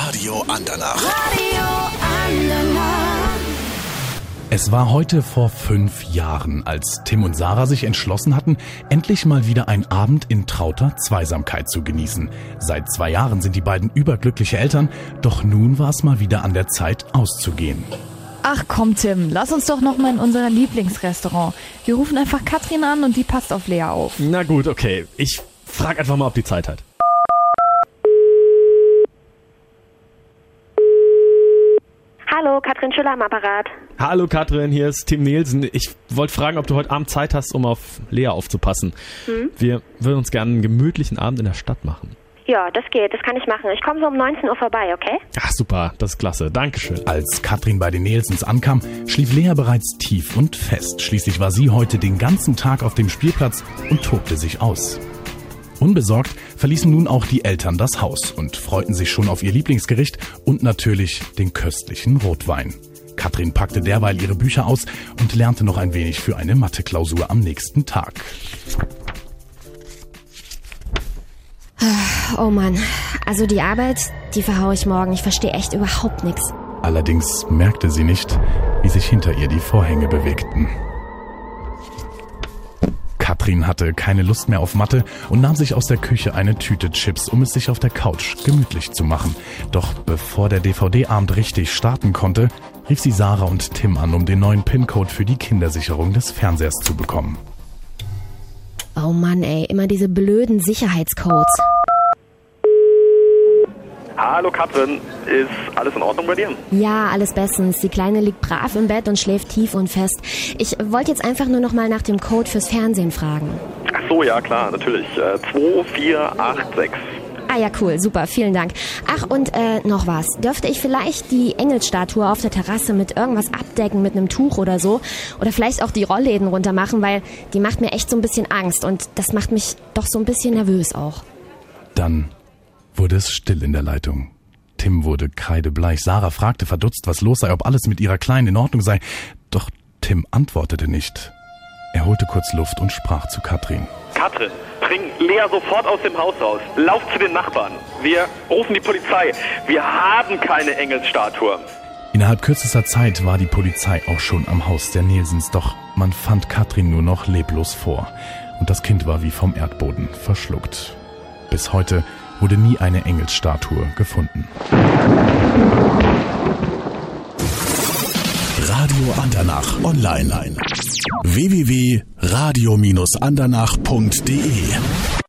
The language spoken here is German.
Radio Andernach. Radio Andernach. Es war heute vor 5 Jahren, als Tim und Sarah sich entschlossen hatten, endlich mal wieder einen Abend in trauter Zweisamkeit zu genießen. Seit 2 Jahren sind die beiden überglückliche Eltern, doch nun war es mal wieder an der Zeit, auszugehen. Ach komm Tim, lass uns doch noch mal in unser Lieblingsrestaurant. Wir rufen einfach Katrin an und die passt auf Lea auf. Na gut, okay. Ich frag einfach mal, ob die Zeit hat. Hallo, Katrin Schüller am Apparat. Hallo Katrin, hier ist Tim Nielsen. Ich wollte fragen, ob du heute Abend Zeit hast, um auf Lea aufzupassen. Wir würden uns gerne einen gemütlichen Abend in der Stadt machen. Ja, das geht, das kann ich machen. Ich komme so um 19 Uhr vorbei, okay? Ach super, das ist klasse. Dankeschön. Als Katrin bei den Nielsens ankam, schlief Lea bereits tief und fest. Schließlich war sie heute den ganzen Tag auf dem Spielplatz und tobte sich aus. Unbesorgt verließen nun auch die Eltern das Haus und freuten sich schon auf ihr Lieblingsgericht und natürlich den köstlichen Rotwein. Katrin packte derweil ihre Bücher aus und lernte noch ein wenig für eine Mathe-Klausur am nächsten Tag. Oh Mann, also die Arbeit, die verhaue ich morgen. Ich verstehe echt überhaupt nichts. Allerdings merkte sie nicht, wie sich hinter ihr die Vorhänge bewegten. Katrin hatte keine Lust mehr auf Mathe und nahm sich aus der Küche eine Tüte Chips, um es sich auf der Couch gemütlich zu machen. Doch bevor der DVD-Abend richtig starten konnte, rief sie Sarah und Tim an, um den neuen PIN-Code für die Kindersicherung des Fernsehers zu bekommen. Oh Mann ey, immer diese blöden Sicherheitscodes. Hallo Katrin, ist alles in Ordnung bei dir? Ja, alles bestens. Die Kleine liegt brav im Bett und schläft tief und fest. Ich wollte jetzt einfach nur noch mal nach dem Code fürs Fernsehen fragen. Ach so, ja klar, natürlich. 2486. Ah ja, cool, super, vielen Dank. Ach, und noch was. Dürfte ich vielleicht die Engelsstatue auf der Terrasse mit irgendwas abdecken, mit einem Tuch oder so? Oder vielleicht auch die Rollläden runter machen, weil die macht mir echt so ein bisschen Angst und das macht mich doch so ein bisschen nervös auch. Dann wurde es still in der Leitung. Tim wurde kreidebleich. Sarah fragte verdutzt, was los sei, ob alles mit ihrer Kleinen in Ordnung sei. Doch Tim antwortete nicht. Er holte kurz Luft und sprach zu Katrin. Katrin, bring Lea sofort aus dem Haus raus. Lauf zu den Nachbarn. Wir rufen die Polizei. Wir haben keine Engelsstatue. Innerhalb kürzester Zeit war die Polizei auch schon am Haus der Nielsens, doch man fand Katrin nur noch leblos vor. Und das Kind war wie vom Erdboden verschluckt. Bis heute wurde nie eine Engelsstatue gefunden. Radio Andernach online. www.radio-andernach.de